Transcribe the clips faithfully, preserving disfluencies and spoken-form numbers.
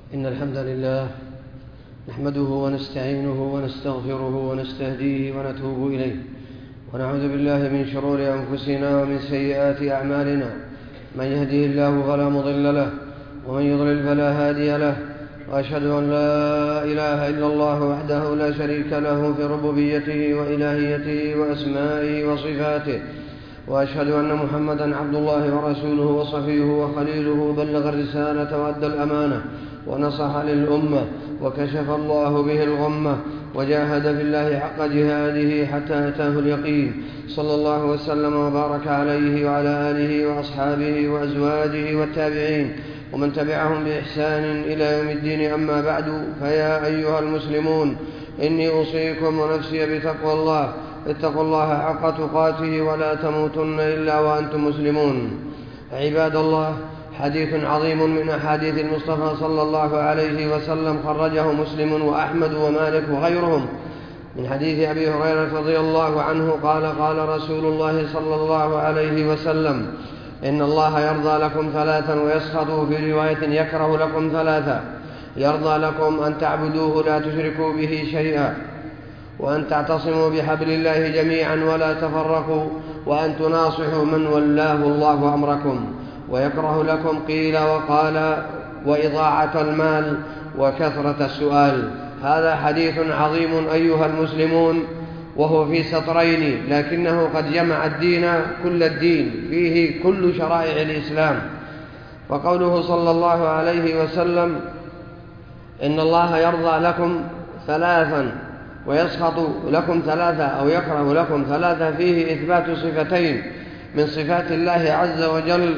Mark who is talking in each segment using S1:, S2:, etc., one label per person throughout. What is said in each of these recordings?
S1: إن الحمد لله نحمده ونستعينه ونستغفره ونستهديه ونتوب إليه، ونعوذ بالله من شرور أنفسنا ومن سيئات أعمالنا. من يهده الله فلا مضل له، ومن يضلل فلا هادي له، وأشهد أن لا إله إلا الله وحده لا شريك له في ربوبيته وإلهيته وأسمائه وصفاته، وأشهد أن محمدا عبد الله ورسوله وصفيه وخليله، بلغ الرسالة وأدى الأمانة ونصح للأمة وكشف الله به الغمة، وجاهد في الله حق جهاده حتى أتاه اليقين، صلى الله وسلم وبارك عليه وعلى آله وأصحابه وأزواجه والتابعين ومن تبعهم بإحسان إلى يوم الدين. أما بعد، فيا أيها المسلمون، إني أوصيكم ونفسي بتقوى الله. اتقوا الله حق تقاته ولا تموتن إلا وأنتم مسلمون. عباد الله، حديث عظيم من أحاديث المصطفى صلى الله عليه وسلم خرجه مسلم وأحمد ومالك وغيرهم من حديث أبي هريرة رضي الله عنه قال: قال رسول الله صلى الله عليه وسلم: إن الله يرضى لكم ثلاثا ويسخط، في رواية يكره لكم ثلاثا: يرضى لكم أن تعبدوه لا تشركوا به شيئا، وأن تعتصموا بحبل الله جميعا ولا تفرقوا، وأن تناصحوا من ولاه الله أمركم. ويكره لكم قيل وقال وإضاعة المال وكثرة السؤال. هذا حديث عظيم أيها المسلمون، وهو في سطرين، لكنه قد جمع الدين كل الدين، فيه كل شرائع الإسلام. فقوله صلى الله عليه وسلم: إن الله يرضى لكم ثلاثا ويسخط لكم ثلاثا أو يكره لكم ثلاثا، فيه إثبات صفتين من صفات الله عز وجل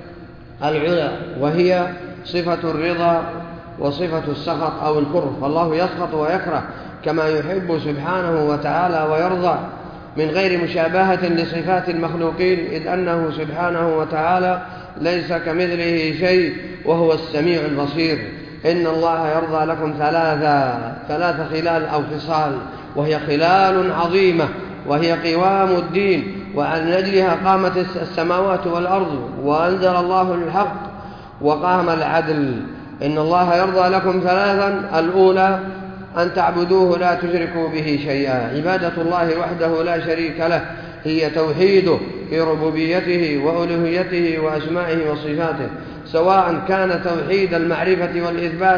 S1: العلى، وهي صفة الرضا وصفة السخط أو الكره. فالله يسخط ويكره كما يحب سبحانه وتعالى ويرضى، من غير مشابهة لصفات المخلوقين، إذ أنه سبحانه وتعالى ليس كمثله شيء وهو السميع البصير. إن الله يرضى لكم ثلاثا، ثلاث خلال أو خصال، وهي خلال عظيمة، وهي قوام الدين، وعن أجلها قامت السماوات والأرض، وأنزل الله الحق وقام العدل. إن الله يرضى لكم ثلاثا: الأولى أن تعبدوه لا تشركوا به شيئا. عبادة الله وحده لا شريك له هي توحيده في ربوبيته وألوهيته وأسمائه وصفاته، سواء كان توحيد المعرفة والإثبات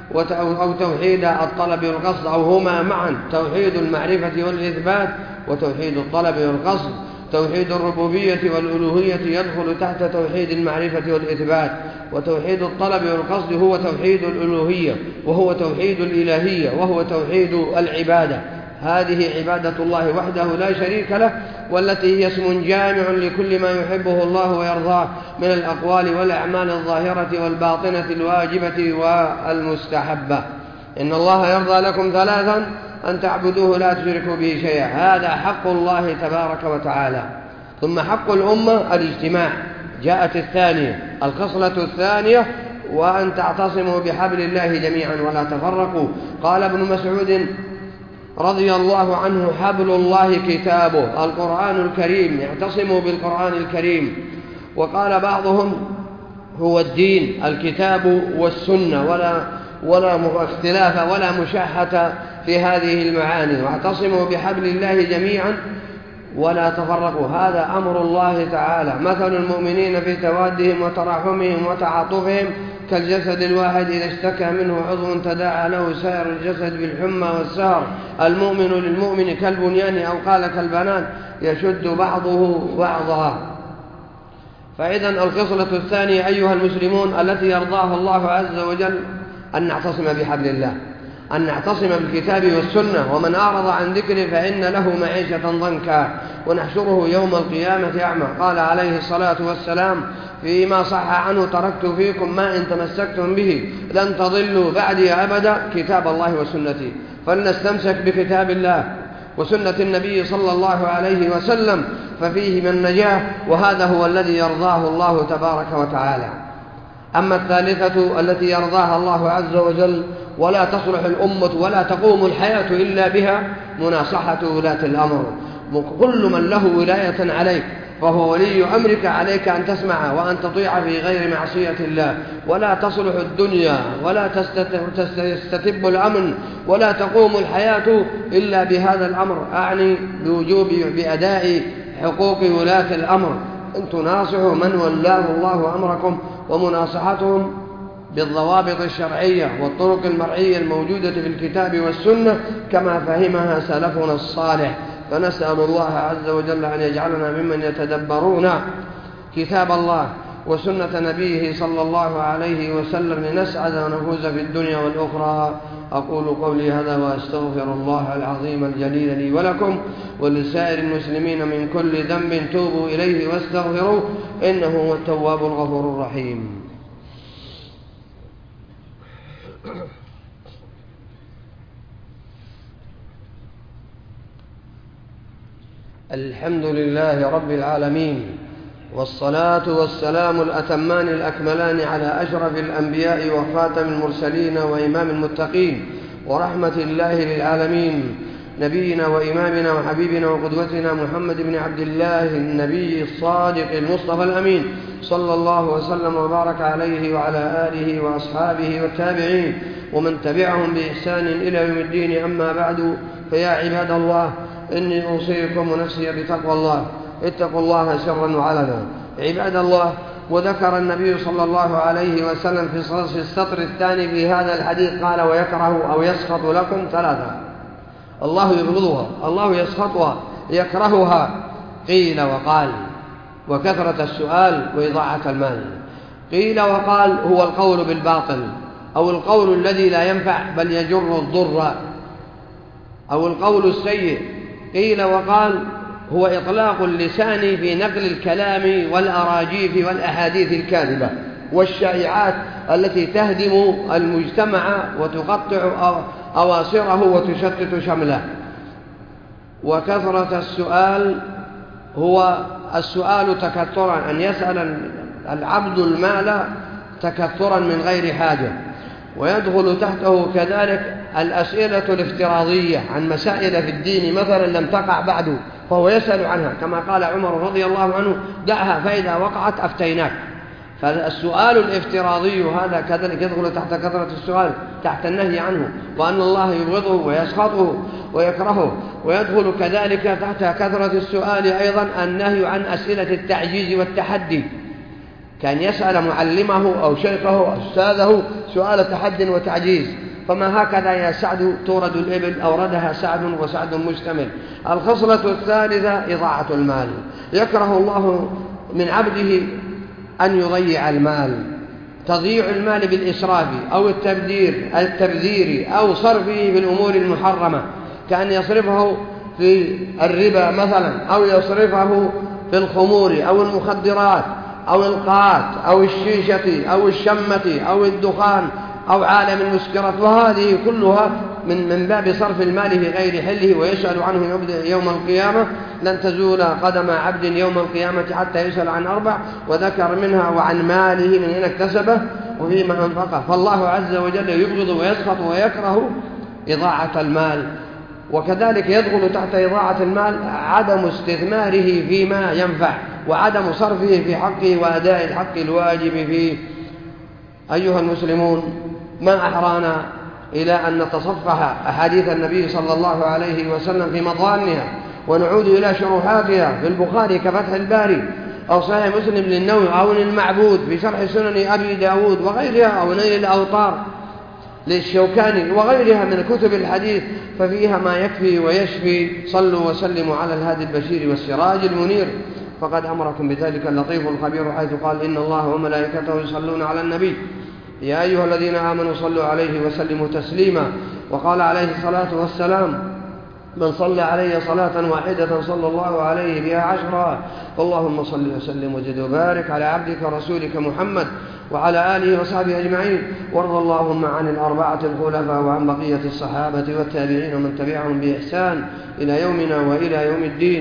S1: أو توحيد الطلب والقصد، أو هما معا، توحيد المعرفة والإثبات وتوحيد الطلب والقصد. توحيد الربوبية والألوهية يدخل تحت توحيد المعرفة والإثبات، وتوحيد الطلب والقصد هو توحيد الألوهية، وهو توحيد الإلهية، وهو توحيد العبادة. هذه عبادة الله وحده لا شريك له، والتي هي اسم جامع لكل ما يحبه الله ويرضاه من الأقوال والأعمال الظاهرة والباطنة الواجبة والمستحبة. إن الله يرضى لكم ثلاثا: أن تعبدوه لا تشركوا به شيئا. هذا حق الله تبارك وتعالى. ثم حق الأمة الاجتماع، جاءت الثانية، الخصلة الثانية: وأن تعتصموا بحبل الله جميعا ولا تفرقوا. قال ابن مسعود رضي الله عنه: حبل الله كتابه، القرآن الكريم، اعتصموا بالقرآن الكريم. وقال بعضهم: هو الدين، الكتاب والسنة، ولا ولا اختلاف ولا مشاحة في هذه المعاني. واعتصموا بحبل الله جميعا ولا تفرقوا، هذا أمر الله تعالى. مثل المؤمنين في توادهم وتراحمهم وتعاطفهم كالجسد الواحد إذا اشتكى منه عضو تداعى له سائر الجسد بالحمى والسهر. المؤمن للمؤمن كالبنيان، أو قال كالبنان، يشد بعضه بعضها. فإذا الخصلة الثانية أيها المسلمون التي يرضاها الله عز وجل أن نعتصم بحبل الله، أن نعتصم بالكتاب والسنة. ومن أعرض عن ذكري فإن له معيشة ضنكا ونحشره يوم القيامة أعمى. قال عليه الصلاة والسلام فيما صح عنه: تركت فيكم ما إن تمسكتم به لن تضلوا بعدي أبدا، كتاب الله وسنتي. فلنستمسك بكتاب الله وسنة النبي صلى الله عليه وسلم، ففيه من نجاه، وهذا هو الذي يرضاه الله تبارك وتعالى. أما الثالثة التي يرضاها الله عز وجل ولا تصلح الأمة ولا تقوم الحياة إلا بها: مناصحة ولاة الأمر. كل من له ولاية عليك فهو ولي أمرك، عليك أن تسمع وأن تطيع في غير معصية الله. ولا تصلح الدنيا ولا تستتب الأمن ولا تقوم الحياة إلا بهذا الأمر، أعني بوجوب بأداء حقوق ولاة الأمر، أن تناصحوا من ولاه الله أمركم، ومناصحتهم بالضوابط الشرعية والطرق المرعية الموجودة في الكتاب والسنة كما فهمها سلفنا الصالح. فنسأل الله عز وجل أن يجعلنا ممن يتدبرون كتاب الله وسنة نبيه صلى الله عليه وسلم لنسعد ونفوز في الدنيا والأخرى. أقول قولي هذا وأستغفر الله العظيم الجليل لي ولكم ولسائر المسلمين من كل ذنب توبوا إليه واستغفروه إنه هو التواب الغفور الرحيم. الحمد لله رب العالمين، والصلاة والسلام الأتمان الأكملان على أشرف الأنبياء وخاتم المرسلين وإمام المتقين ورحمة الله للعالمين، نبينا وإمامنا وحبيبنا وقدوتنا محمد بن عبد الله النبي الصادق المصطفى الأمين، صلى الله وسلم وبارك عليه وعلى آله وأصحابه والتابعين ومن تبعهم بإحسان إلى يوم الدين. أما بعد، فيا عباد الله، إني أوصيكم ونفسي بتقوى الله. اتقوا الله سرا وعلنا عباد الله. وذكر النبي صلى الله عليه وسلم في السطر الثاني في هذا الحديث قال: ويكره أو يسخط لكم ثلاثة: الله يبغضها، الله يسخطها، يكرهها. قيل وقال: وكثرة السؤال وإضاعة المال. قيل وقال هو القول بالباطل، أو القول الذي لا ينفع بل يجر الضر، أو القول السيء. قيل وقال هو إطلاق اللسان في نقل الكلام والأراجيف والأحاديث الكاذبة والشائعات التي تهدم المجتمع وتقطع أواصره وتشتت شمله. وكثرة السؤال هو السؤال تكثرا، أن يسأل العبد المال تكثرا من غير حاجة. ويدخل تحته كذلك الأسئلة الافتراضية عن مسائل في الدين مثلا لم تقع بعد فهو يسأل عنها، كما قال عمر رضي الله عنه: دعها فإذا وقعت أفتيناك. فالسؤال الافتراضي هذا كذلك يدخل تحت كثرة السؤال، تحت النهي عنه، وأن الله يبغضه ويسخطه ويكرهه. ويدخل كذلك تحت كثرة السؤال أيضا النهي عن أسئلة التعجيز والتحدي، كان يسأل معلمه أو شيخه أو أستاذه سؤال تحد وتعجيز. فما هكذا يا سعد تورد الإبل، أوردها سعد وسعد مشتمل. الخصلة الثالثة إضاعة المال. يكره الله من عبده أن يضيع المال، تضييع المال بالإسراف أو التبذير التبذير أو صرفه بالأمور المحرمة، كأن يصرفه في الربا مثلا، أو يصرفه في الخمور أو المخدرات أو القات أو الشيشة أو الشمة أو الدخان أو عالم المسكرات. وهذه كلها من من باب صرف المال في غير حله، ويسأل عنه يوم القيامة. لن تزول قدم عبد يوم القيامة حتى يسأل عن أربع، وذكر منها وعن ماله من أين اكتسبه وفيما أنفقه. فالله عز وجل يبغض ويسخط ويكره إضاعة المال. وكذلك يدخل تحت إضاعة المال عدم استثماره فيما ينفع، وعدم صرفه في حقه وأداء الحق الواجب فيه. أيها المسلمون، ما أحرانا إلى أن نتصفح أحاديث النبي صلى الله عليه وسلم في مضانها، ونعود إلى شروحاتها في البخاري كفتح الباري، أو صحيح مسلم للنووي، أو المعبود في شرح سنن أبي داود وغيرها، أو نيل الأوطار للشوكاني وغيرها من كتب الحديث، ففيها ما يكفي ويشفي. صلوا وسلموا على الهادي البشير والسراج المنير، فقد أمركم بذلك اللطيف الخبير، حيث قال: إن الله وملائكته يصلون على النبي يا أيها الذين آمنوا صلوا عليه وسلموا تسليما. وقال عليه الصلاة والسلام: من صلى علي صلاة واحدة صلى الله عليه بها عشرا. فاللهم صل وسلم وزد وبارك على عبدك ورسولك محمد وعلى آله وصحبه أجمعين. وارض اللهم عن الأربعة الخلفاء وعن بقية الصحابة والتابعين ومن تبعهم بإحسان إلى يومنا وإلى يوم الدين.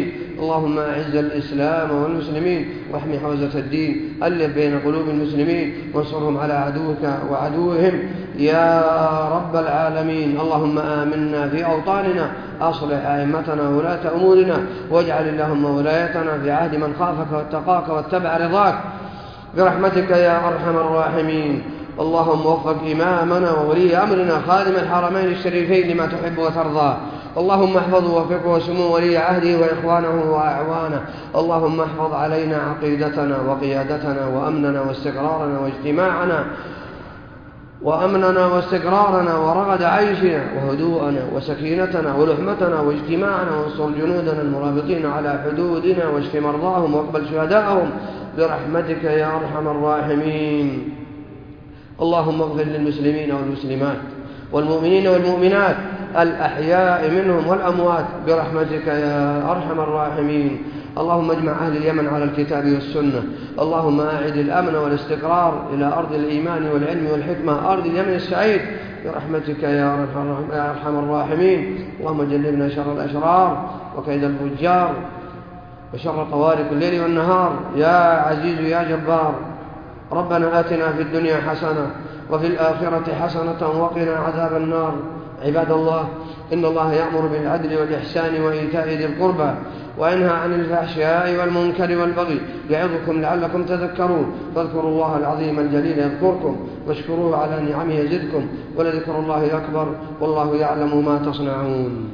S1: اللهم أعز الإسلام والمسلمين واحمي حوزة الدين، ألف بين قلوب المسلمين وانصرهم على عدوك وعدوهم يا رب العالمين. اللهم آمنا في أوطاننا، أصلح أئمتنا وولاة أمورنا، واجعل اللهم ولايتنا في عهد من خافك واتقاك واتبع رضاك برحمتك يا أرحم الراحمين. اللهم وفق إمامنا وولي أمرنا خادم الحرمين الشريفين لما تحب وترضى. اللهم احفظه ووفقه وسمو ولي عهده وإخوانه وأعوانه. اللهم احفظ علينا عقيدتنا وقيادتنا وأمننا واستقرارنا واجتماعنا وأمننا واستقرارنا ورغد عيشنا وهدوءنا وسكينتنا ولحمتنا واجتماعنا، وانصر جنودنا المرابطين على حدودنا واشف مرضاهم واقبل شهداءهم برحمتك يا أرحم الراحمين. اللهم اغفر للمسلمين والمسلمات والمؤمنين والمؤمنات الأحياء منهم والأموات برحمتك يا أرحم الراحمين. اللهم اجمع أهل اليمن على الكتاب والسنة. اللهم أعد الأمن والاستقرار إلى أرض الإيمان والعلم والحكمة، أرض اليمن السعيد برحمتك يا أرحم الراحمين. اللهم جنبنا شر الأشرار وكيد الفجار وشر طوارق الليل والنهار يا عزيز يا جبار. ربنا آتنا في الدنيا حسنة وفي الآخرة حسنة وقنا عذاب النار. عباد الله، إن الله يأمر بالعدل والإحسان وإيتاء ذي القربى وينهى عن الفحشاء والمنكر والبغي يعظكم لعلكم تذكرون. فاذكروا الله العظيم الجليل يذكركم واشكروه على نعمه يزدكم، ولذكر الله أكبر والله يعلم ما تصنعون.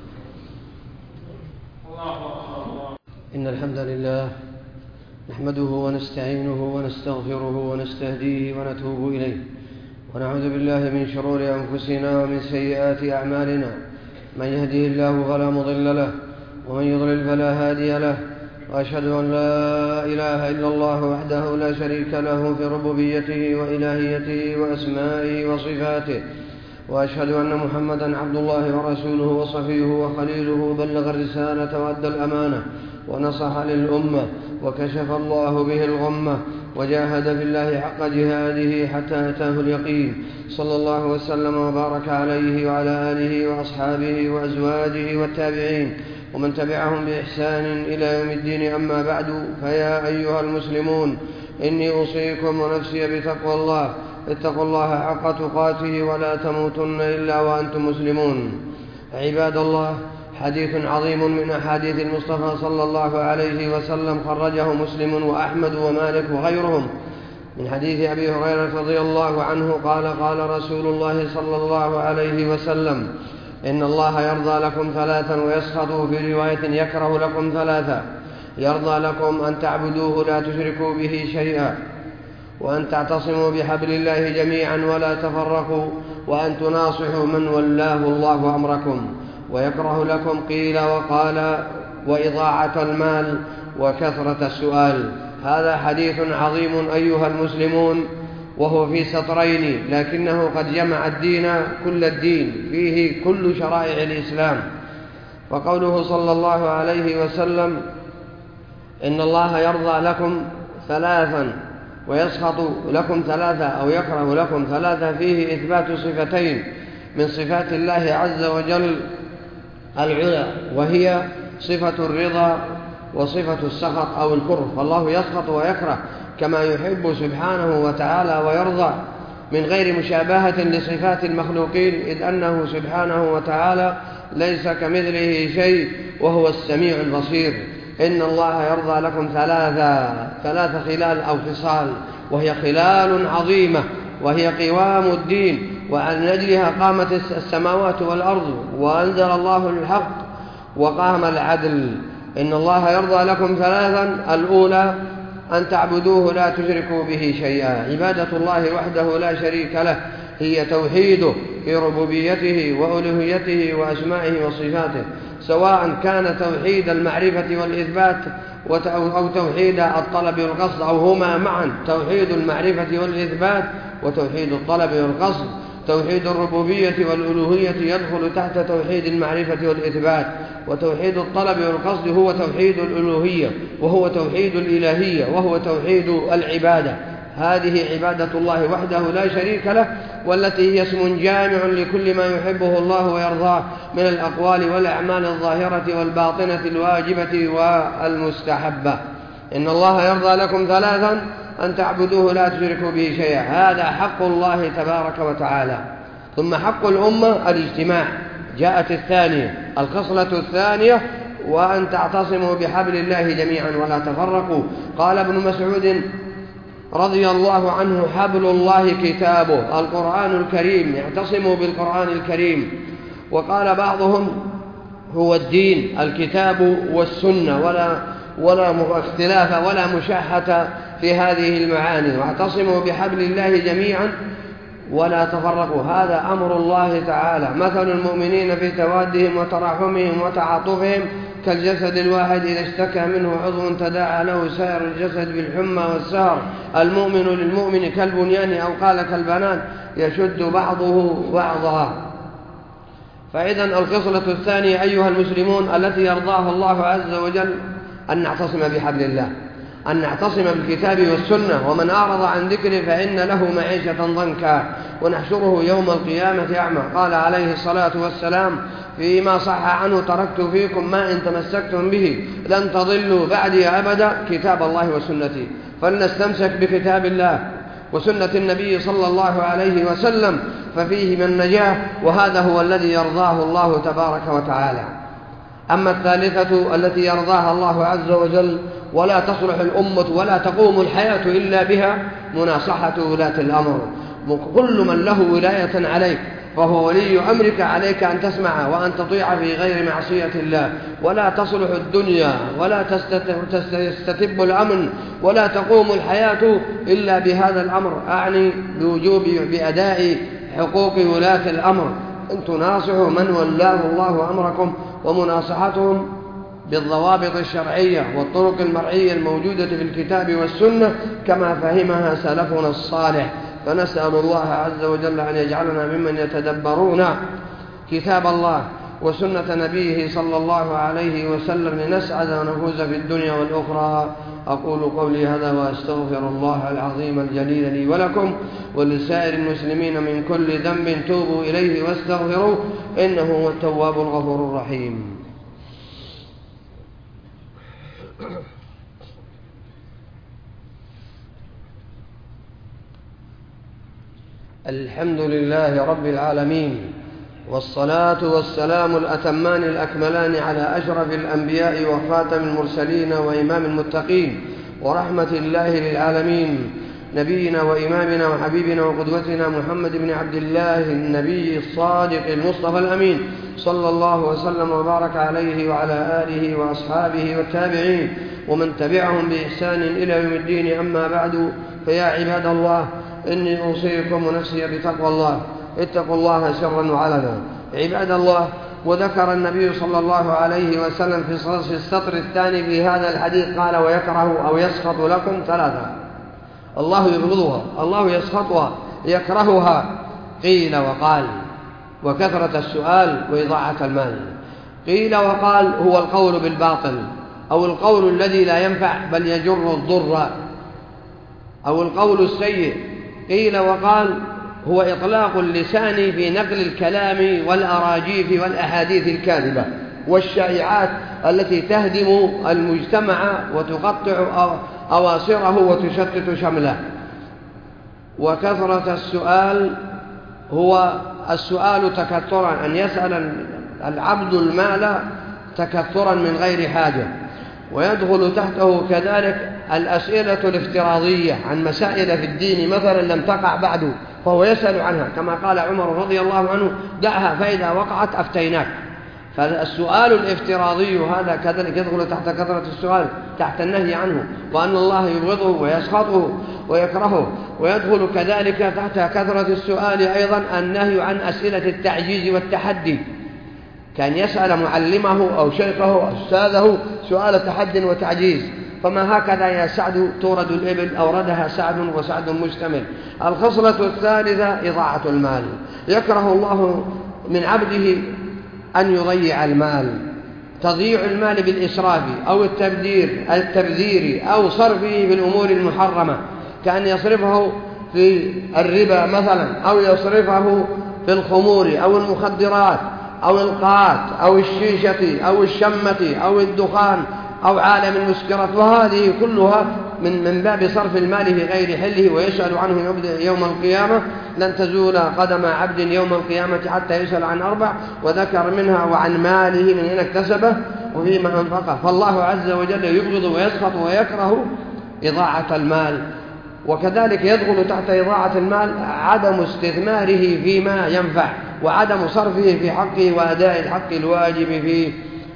S1: إن الحمد لله نحمده ونستعينه ونستغفره ونستهديه ونتوب إليه، ونعوذ بالله من شرور أنفسنا ومن سيئات أعمالنا. من يهده الله فلا مضل له ومن يضلل فلا هادي له، وأشهد أن لا إله إلا الله وحده لا شريك له في ربوبيته وإلهيته وأسمائه وصفاته، وأشهد أن محمدا عبد الله ورسوله وصفيه وخليله، بلغ الرسالة وأدى الأمانة ونصح للأمة وكشف الله به الغمة، وجاهد في الله حق جهاده حتى أتاه اليقين. صلى الله وسلم وبارك عليه وعلى آله وأصحابه وأزواجه والتابعين ومن تبعهم بإحسان إلى يوم الدين. أما بعد، فيا أيها المسلمون، إني أوصيكم ونفسي بتقوى الله. اتقوا الله حق تقاته ولا تموتن إلا وأنتم مسلمون. عباد الله، حديث عظيم من أحاديث المصطفى صلى الله عليه وسلم خرجه مسلم وأحمد ومالك وغيرهم من حديث أبي هريرة رضي الله عنه قال: قال رسول الله صلى الله عليه وسلم: إن الله يرضى لكم ثلاثا ويسخط، في رواية يكره لكم ثلاثا: يرضى لكم أن تعبدوه لا تشركوا به شيئا، وأن تعتصموا بحبل الله جميعا ولا تفرقوا، وأن تناصحوا من ولاه الله أمركم. ويكره لكم قيل وقال وإضاعة المال وكثرة السؤال. هذا حديث عظيم أيها المسلمون، وهو في سطرين، لكنه قد جمع الدين كل الدين، فيه كل شرائع الإسلام. وقوله صلى الله عليه وسلم: إن الله يرضى لكم ثلاثا ويسخط لكم ثلاثا أو يكره لكم ثلاثا، فيه إثبات صفتين من صفات الله عز وجل العلى، وهي صفة الرضا وصفة السخط أو الكره. فالله يسخط ويكره كما يحب سبحانه وتعالى ويرضى، من غير مشابهة لصفات المخلوقين، إذ أنه سبحانه وتعالى ليس كمثله شيء وهو السميع البصير. إن الله يرضى لكم ثلاثة ثلاث خلال أو خصال، وهي خلال عظيمة، وهي قوام الدين، وعن أجلها قامت السماوات والأرض، وأنزل الله الحق وقام العدل. إن الله يرضى لكم ثلاثا: الأولى أن تعبدوه لا تشركوا به شيئا. عبادة الله وحده لا شريك له هي توحيده في ربوبيته وألوهيته وأسمائه وصفاته، سواء كان توحيد المعرفة والإثبات أو توحيد الطلب والقصد، أو هما معا، توحيد المعرفة والإثبات وتوحيد الطلب والقصد. توحيد الربوبية والألوهية يدخل تحت توحيد المعرفة والإثبات، وتوحيد الطلب والقصد هو توحيد الألوهية، وهو توحيد الإلهية، وهو توحيد العبادة. هذه عبادة الله وحده لا شريك له، والتي هي اسم جامع لكل ما يحبه الله ويرضاه من الأقوال والأعمال الظاهرة والباطنة الواجبة والمستحبة. إن الله يرضى لكم ثلاثا: أن تعبدوه لا تشركوا به شيئا، هذا حق الله تبارك وتعالى. ثم حق الأمة الاجتماع، جاءت الثانية الخصلة الثانية: وأن تعتصموا بحبل الله جميعا ولا تفرقوا. قال ابن مسعود رضي الله عنه: حبل الله كتابه القرآن الكريم، اعتصموا بالقرآن الكريم. وقال بعضهم: هو الدين الكتاب والسنة، ولا ولا اختلاف ولا مشاحة في هذه المعاني. واعتصموا بحبل الله جميعا ولا تفرقوا، هذا أمر الله تعالى. مثل المؤمنين في توادهم وتراحمهم وتعاطفهم كالجسد الواحد إذا اشتكى منه عضو تداعى له سائر الجسد بالحمى والسهر. المؤمن للمؤمن كالبنيان، أو قال كالبنان، يشد بعضه بعضها. فإذا الخصلة الثانية أيها المسلمون التي يرضاها الله عز وجل أن نعتصم بحبل الله، أن نعتصم بالكتاب والسنة. ومن أعرض عن ذكره فإن له معيشة ضنكا ونحشره يوم القيامة أعمى. قال عليه الصلاة والسلام فيما صح عنه: تركت فيكم ما إن تمسكتم به لن تضلوا بعدي أبدا، كتاب الله وسنتي. فلنستمسك بكتاب الله وسنة النبي صلى الله عليه وسلم، ففيهما النجاة، وهذا هو الذي يرضاه الله تبارك وتعالى. أما الثالثة التي يرضاها الله عز وجل ولا تصلح الأمة ولا تقوم الحياة إلا بها: مناصحة ولاة الأمر. كل من له ولاية عليك فهو ولي أمرك، عليك أن تسمع وأن تطيع في غير معصية الله. ولا تصلح الدنيا ولا تستتب الأمن ولا تقوم الحياة إلا بهذا الأمر، أعني بوجوب بأداء حقوق ولاة الأمر. أن تناصحوا من ولاه الله أمركم، ومناصحتهم بالضوابط الشرعية والطرق المرعية الموجودة في الكتاب والسنة كما فهمها سلفنا الصالح. فنسأل الله عز وجل أن يجعلنا ممن يتدبرون كتاب الله وسنة نبيه صلى الله عليه وسلم لنسعد ونفوز في الدنيا والأخرى. أقول قولي هذا وأستغفر الله العظيم الجليل لي ولكم ولسائر المسلمين من كل ذنب. توبوا إليه واستغفروه إنه هو التواب الغفور الرحيم. الحمد لله رب العالمين، والصلاة والسلام الأتمان الأكملان على أشرف الأنبياء وخاتم المرسلين وإمام المتقين ورحمة الله للعالمين، نبينا وإمامنا وحبيبنا وقدوتنا محمد بن عبد الله النبي الصادق المصطفى الأمين، صلى الله وسلم وبارك عليه وعلى آله وأصحابه والتابعين ومن تبعهم بإحسان إلى يوم الدين. أما بعد، فيا عباد الله، إني أوصيكم ونفسي بتقوى الله. اتقوا الله سرا وعلنا عباد الله. وذكر النبي صلى الله عليه وسلم في السطر الثاني في هذا الحديث قال: ويكره أو يسخط لكم ثلاثة: الله يبغضها، الله يسخطها، يكرهها. قيل وقال: وكثرة السؤال وإضاعة المال. قيل وقال هو القول بالباطل، أو القول الذي لا ينفع بل يجر الضر، أو القول السيء. قيل وقال هو إطلاق اللسان في نقل الكلام والأراجيف والأحاديث الكاذبة والشائعات التي تهدم المجتمع وتقطع أواصره وتشتت شمله. وكثرة السؤال هو السؤال تكثرا، أن يسأل العبد المال تكثرا من غير حاجة. ويدخل تحته كذلك الأسئلة الافتراضية عن مسائل في الدين مثلا لم تقع بعد فهو يسأل عنها، كما قال عمر رضي الله عنه: دعها فإذا وقعت أفتيناك. فالسؤال الافتراضي هذا كذلك يدخل تحت كثرة السؤال، تحت النهي عنه، وأن الله يبغضه ويسخطه ويكرهه. ويدخل كذلك تحت كثرة السؤال أيضا النهي عن أسئلة التعجيز والتحدي، كان يسأل معلمه أو شيخه أو أستاذه سؤال تحد وتعجيز. فما هكذا يا سعد تورد الإبل، أوردها سعد وسعد مشتمل. الخصلة الثالثة إضاعة المال. يكره الله من عبده أن يضيع المال، تضييع المال بالإسراف أو التبذير التبذير أو صرفه بالأمور المحرمة. كأن يصرفه في الربا مثلا، أو يصرفه في الخمور أو المخدرات أو القات أو الشيشة أو الشمة أو الدخان أو عالم المسكرات، وهذه كلها من من باب صرف المال في غير حله، ويسأل عنه يوم القيامة. لن تزول قدم عبد يوم القيامة حتى يسأل عن أربع، وذكر منها وعن ماله من أين اكتسبه وفيما أنفقه. فالله عز وجل يبغض ويسخط ويكره إضاعة المال. وكذلك يدخل تحت إضاعة المال عدم استثماره فيما ينفع، وعدم صرفه في حقه وأداء الحق الواجب فيه.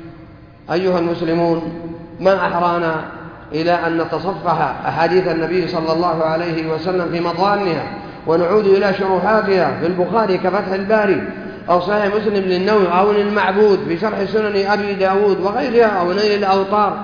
S1: أيها المسلمون، ما أحرانا إلى أن نتصفح أحاديث النبي صلى الله عليه وسلم في مضانها، ونعود إلى شروحاتها في البخاري كفتح الباري، أو صحيح مسلم للنووي، أو للمعبود في شرح سنن أبي داود وغيرها، أو نيل الأوطار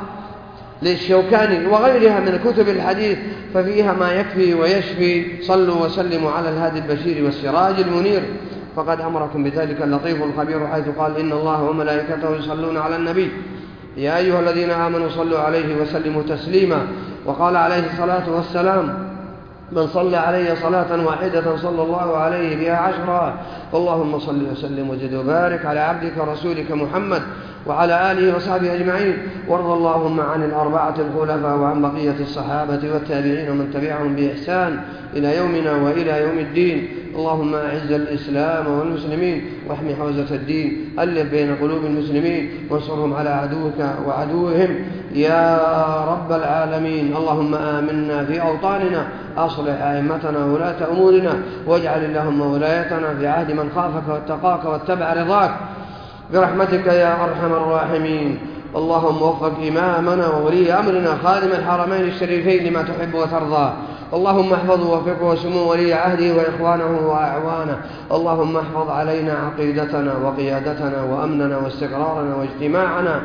S1: للشوكاني وغيرها من كتب الحديث، ففيها ما يكفي ويشفي. صلوا وسلموا على الهادي البشير والسراج المنير، فقد أمركم بذلك اللطيف الخبير، حيث قال: إن الله وملائكته يصلون على النبي يا أيها الذين آمنوا صلوا عليه وسلموا تسليما. وقال عليه الصلاة والسلام: من صلى علي صلاة واحدة صلى الله عليه بها عشرا. اللهم صل وسلم وزد وبارك على عبدك ورسولك محمد وعلى آله وصحبه أجمعين. وارض اللهم عن الأربعة الخلفاء وعن بقية الصحابة والتابعين ومن تبعهم بإحسان إلى يومنا وإلى يوم الدين. اللهم أعز الإسلام والمسلمين واحمي حوزة الدين، ألف بين قلوب المسلمين وانصرهم على عدوك وعدوهم يا رب العالمين. اللهم آمنا في أوطاننا، أصلح أئمتنا وولاة أمورنا، واجعل اللهم ولايتنا في عهد من خافك واتقاك واتبع رضاك برحمتك يا أرحم الراحمين. اللهم وفق إمامنا وولي أمرنا خادم الحرمين الشريفين لما تحب وترضى. اللهم احفظه ووفقه وسمو ولي عهده وإخوانه وأعوانه. اللهم احفظ علينا عقيدتنا وقيادتنا وأمننا واستقرارنا واجتماعنا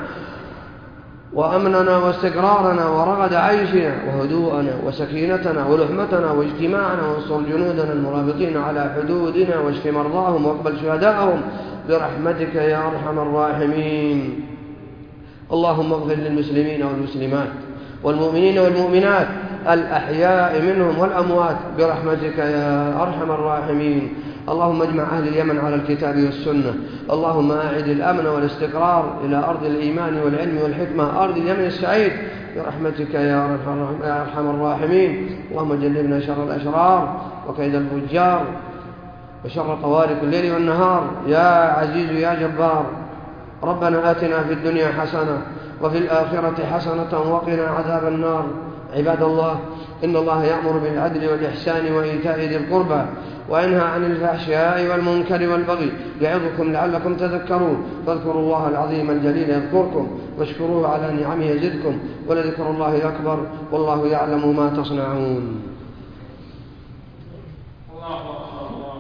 S1: وأمننا واستقرارنا ورغد عيشنا وهدوءنا وسكينتنا ولحمتنا واجتماعنا، وانصر جنودنا المرابطين على حدودنا، واشف مرضاهم واقبل شهداءهم برحمتك يا أرحم الراحمين. اللهم اغفر للمسلمين والمسلمات والمؤمنين والمؤمنات الأحياء منهم والأموات برحمتك يا أرحم الراحمين. اللهم اجمع أهل اليمن على الكتاب والسنة. اللهم أعد الأمن والاستقرار إلى أرض الإيمان والعلم والحكمة، أرض اليمن السعيد برحمتك يا أرحم الراحمين. اللهم جنبنا شر الأشرار وكيد الفجار وشر طوارق الليل والنهار يا عزيز يا جبار. ربنا آتنا في الدنيا حسنة وفي الآخرة حسنة وقنا عذاب النار. عباد الله، إن الله يأمر بالعدل والإحسان وإيتاء ذي القربى وينهى عن الفحشاء والمنكر والبغي يعظكم لعلكم تذكرون. فاذكروا الله العظيم الجليل يذكركم، واشكروه على نعمه يزدكم، ولذكر الله أكبر، والله يعلم ما تصنعون.